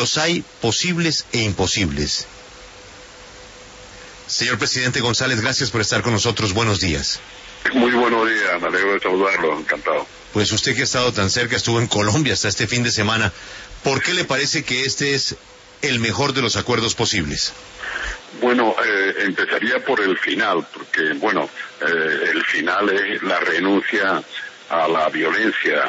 los hay posibles e imposibles. Señor presidente González, gracias por estar con nosotros. Buenos días. Muy buenos días, me alegro de saludarlo, encantado. Pues usted que ha estado tan cerca, estuvo en Colombia hasta este fin de semana. ¿Por qué le parece que este es el mejor de los acuerdos posibles? Bueno, empezaría por el final, porque, el final es la renuncia a la violencia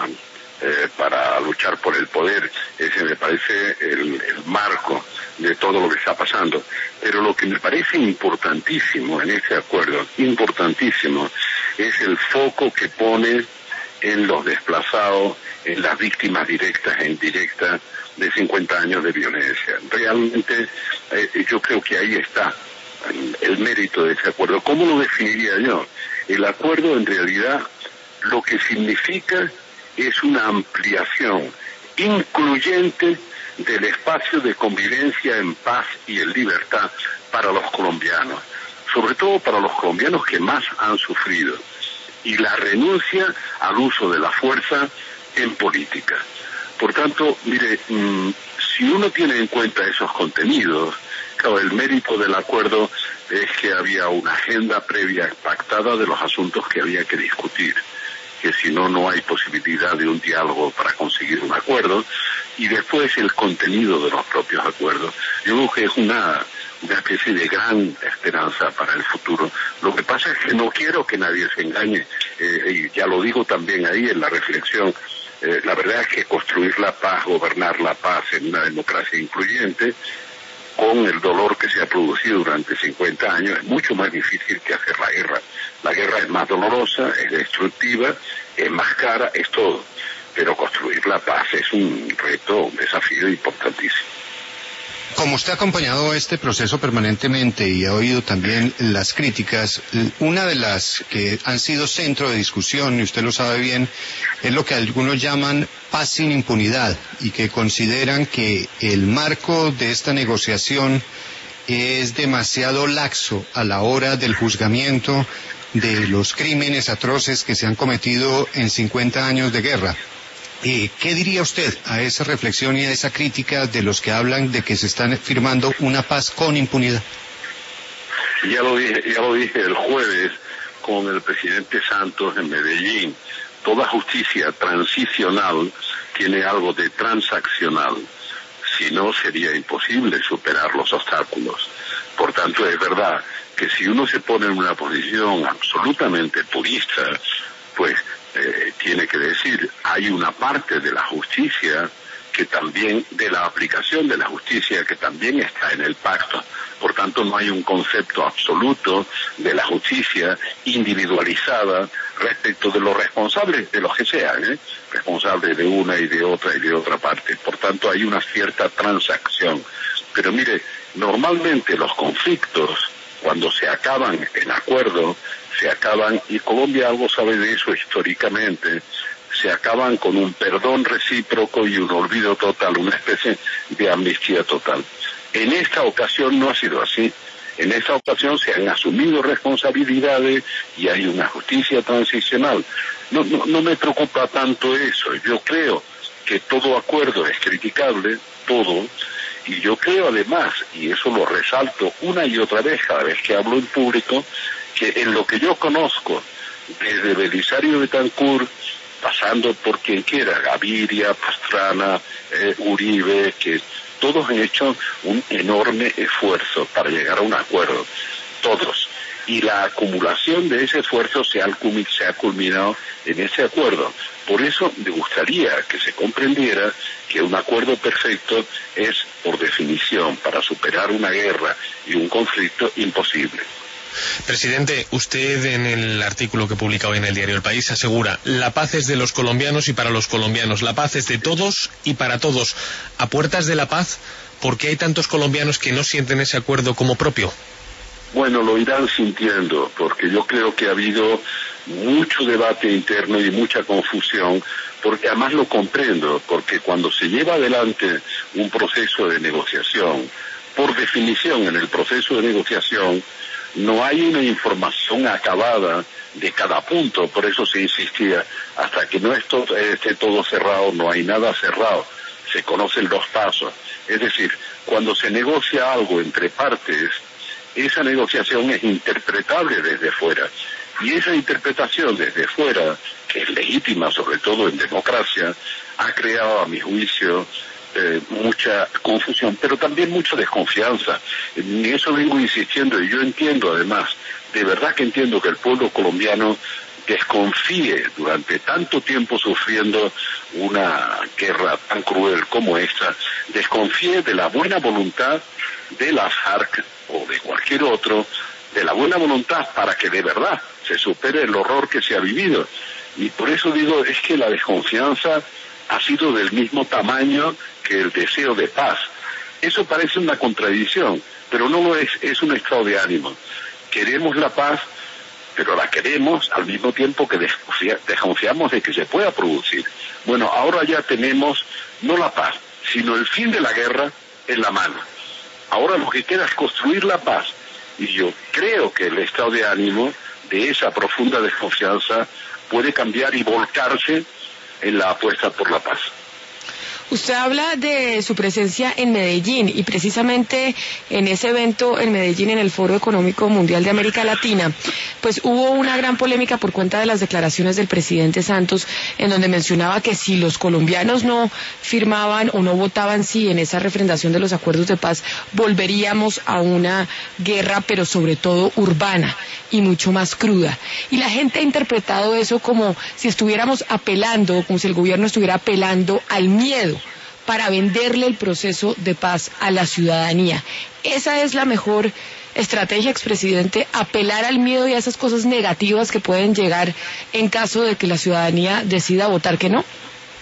para luchar por el poder. Ese me parece el marco de todo lo que está pasando. Pero lo que me parece importantísimo en ese acuerdo, importantísimo, es el foco que pone en los desplazados, en las víctimas directas e indirectas de 50 años de violencia. Realmente yo creo que ahí está el mérito de ese acuerdo. ¿Cómo lo definiría yo? El acuerdo en realidad lo que significa es una ampliación incluyente del espacio de convivencia en paz y en libertad para los colombianos, sobre todo para los colombianos que más han sufrido, y la renuncia al uso de la fuerza en política. Por tanto, mire, si uno tiene en cuenta esos contenidos, claro, el mérito del acuerdo es que había una agenda previa pactada de los asuntos que había que discutir, que si no, no hay posibilidad de un diálogo para conseguir un acuerdo, y después el contenido de los propios acuerdos. Yo creo que es una especie de gran esperanza para el futuro. Lo que pasa es que no quiero que nadie se engañe, y ya lo digo también ahí en la reflexión. La verdad es que construir la paz, gobernar la paz en una democracia incluyente, con el dolor que se ha producido durante 50 años, es mucho más difícil que hacer la guerra. La guerra es más dolorosa, es destructiva, es más cara, es todo. Pero construir la paz es un reto, un desafío importantísimo. Como usted ha acompañado este proceso permanentemente y ha oído también las críticas, una de las que han sido centro de discusión, y usted lo sabe bien, es lo que algunos llaman paz sin impunidad, y que consideran que el marco de esta negociación es demasiado laxo a la hora del juzgamiento de los crímenes atroces que se han cometido en 50 años de guerra. ¿Qué diría usted a esa reflexión y a esa crítica de los que hablan de que se están firmando una paz con impunidad? Ya lo dije el jueves con el presidente Santos en Medellín. Toda justicia transicional tiene algo de transaccional. Si no, sería imposible superar los obstáculos. Por tanto, es verdad que si uno se pone en una posición absolutamente purista, pues tiene que decir, hay una parte de la justicia que también, de la aplicación de la justicia, que también está en el pacto. Por tanto, no hay un concepto absoluto de la justicia individualizada respecto de los responsables, de los que sean, responsables de una y de otra parte. Por tanto, hay una cierta transacción. Pero mire, normalmente los conflictos, cuando se acaban en acuerdo, se acaban, y Colombia algo sabe de eso históricamente, se acaban con un perdón recíproco y un olvido total, una especie de amnistía total. En esta ocasión no ha sido así. En esta ocasión se han asumido responsabilidades y hay una justicia transicional. No me preocupa tanto eso. Yo creo que todo acuerdo es criticable, todo, y yo creo además, y eso lo resalto una y otra vez cada vez que hablo en público, que en lo que yo conozco, desde Belisario Betancur, pasando por quien quiera, Gaviria, Pastrana, Uribe, que todos han hecho un enorme esfuerzo para llegar a un acuerdo, todos. Y la acumulación de ese esfuerzo se ha culminado en ese acuerdo. Por eso me gustaría que se comprendiera que un acuerdo perfecto es, por definición, para superar una guerra y un conflicto, imposible. Presidente, usted en el artículo que publica hoy en el diario El País asegura: la paz es de los colombianos y para los colombianos, la paz es de todos y para todos. A puertas de la paz, ¿por qué hay tantos colombianos que no sienten ese acuerdo como propio? Bueno, lo irán sintiendo, porque yo creo que ha habido mucho debate interno y mucha confusión, porque además lo comprendo, porque cuando se lleva adelante un proceso de negociación, por definición en el proceso de negociación, no hay una información acabada de cada punto, por eso se insistía, hasta que no esté todo cerrado, no hay nada cerrado, se conocen los pasos, Es decir, cuando se negocia algo entre partes, esa negociación es interpretable desde fuera. Y esa interpretación desde fuera, que es legítima, sobre todo en democracia, ha creado, a mi juicio, mucha confusión, pero también mucha desconfianza. En eso vengo insistiendo, y yo entiendo, además, de verdad que entiendo que el pueblo colombiano desconfíe durante tanto tiempo sufriendo una guerra tan cruel como esta, desconfíe de la buena voluntad de la FARC o de cualquier otro, de la buena voluntad para que de verdad se supere el horror que se ha vivido. Y por eso digo, es que la desconfianza ha sido del mismo tamaño que el deseo de paz. Eso parece una contradicción, pero no lo es, es un estado de ánimo. Queremos la paz, pero la queremos al mismo tiempo que desconfiamos de que se pueda producir. Bueno, ahora ya tenemos no la paz, sino el fin de la guerra en la mano. Ahora lo que queda es construir la paz. Y yo creo que el estado de ánimo de esa profunda desconfianza puede cambiar y volcarse en la apuesta por la paz. Usted habla de su presencia en Medellín y precisamente en ese evento en Medellín, en el Foro Económico Mundial de América Latina, pues hubo una gran polémica por cuenta de las declaraciones del presidente Santos, en donde mencionaba que si los colombianos no firmaban o no votaban sí en esa refrendación de los acuerdos de paz, volveríamos a una guerra, pero sobre todo urbana y mucho más cruda. Y la gente ha interpretado eso como si estuviéramos apelando, como si el gobierno estuviera apelando al miedo para venderle el proceso de paz a la ciudadanía. ¿Esa es la mejor estrategia, expresidente, apelar al miedo y a esas cosas negativas que pueden llegar en caso de que la ciudadanía decida votar que no?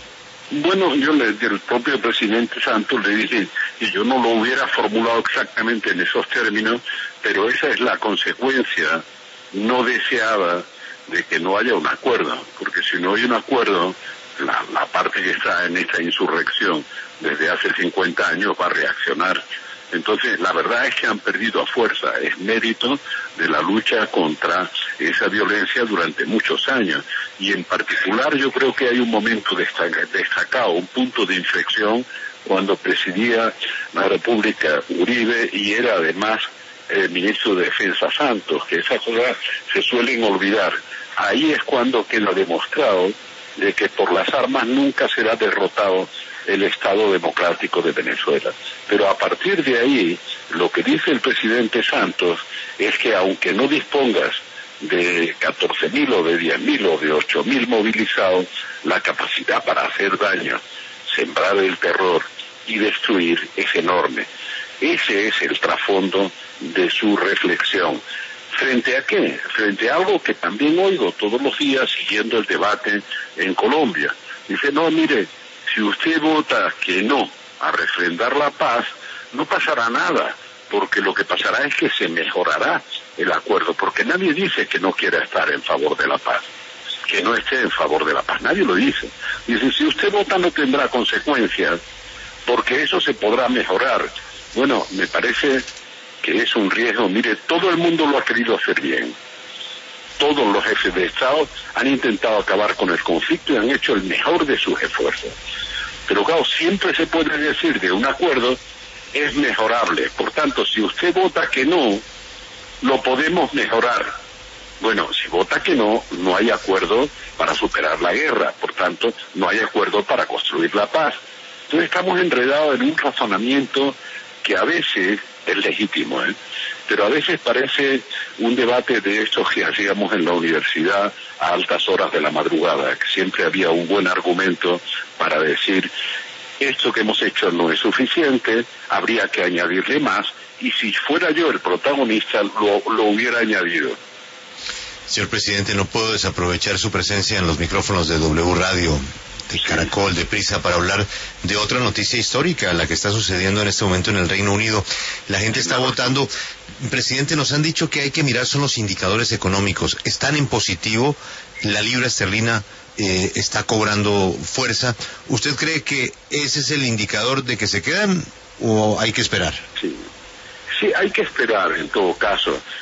Bueno, yo del propio presidente Santos le dije que yo no lo hubiera formulado exactamente en esos términos, pero esa es la consecuencia no deseada de que no haya un acuerdo, porque si no hay un acuerdo, la parte que está en esta insurrección desde hace 50 años va a reaccionar. Entonces, la verdad es que han perdido fuerza, es mérito de la lucha contra esa violencia durante muchos años. Y en particular yo creo que hay un momento destacado, un punto de inflexión, cuando presidía la República Uribe y era además el ministro de Defensa Santos, que esas cosas se suelen olvidar. Ahí es cuando queda demostrado de que por las armas nunca será derrotado el Estado democrático de Venezuela. Pero a partir de ahí, lo que dice el presidente Santos es que aunque no dispongas de 14.000 o de 10.000 o de 8.000 movilizados, la capacidad para hacer daño, sembrar el terror y destruir es enorme. Ese es el trasfondo de su reflexión. ¿Frente a qué? Frente a algo que también oigo todos los días siguiendo el debate en Colombia. Dice, no, mire, si usted vota que no a refrendar la paz, no pasará nada, porque lo que pasará es que se mejorará el acuerdo, porque nadie dice que no quiera estar en favor de la paz, que no esté en favor de la paz, nadie lo dice. Dice, si usted vota no tendrá consecuencias, porque eso se podrá mejorar. Bueno, me parece que es un riesgo. Mire, todo el mundo lo ha querido hacer bien. Todos los jefes de Estado han intentado acabar con el conflicto y han hecho el mejor de sus esfuerzos. Pero claro, siempre se puede decir de un acuerdo es mejorable. Por tanto, si usted vota que no, lo podemos mejorar. Bueno, si vota que no, no hay acuerdo para superar la guerra. Por tanto, no hay acuerdo para construir la paz. Entonces estamos enredados en un razonamiento que a veces es legítimo, pero a veces parece un debate de estos que hacíamos en la universidad a altas horas de la madrugada, que siempre había un buen argumento para decir esto que hemos hecho no es suficiente, habría que añadirle más, y si fuera yo el protagonista lo hubiera añadido. Señor presidente, no puedo desaprovechar su presencia en los micrófonos de W Radio, de Caracol, de Prisa, para hablar de otra noticia histórica, la que está sucediendo en este momento en el Reino Unido. La gente está votando. Presidente, nos han dicho que hay que mirar son los indicadores económicos. Están en positivo, la libra esterlina está cobrando fuerza. ¿Usted cree que ese es el indicador de que se quedan o hay que esperar? Sí, hay que esperar en todo caso.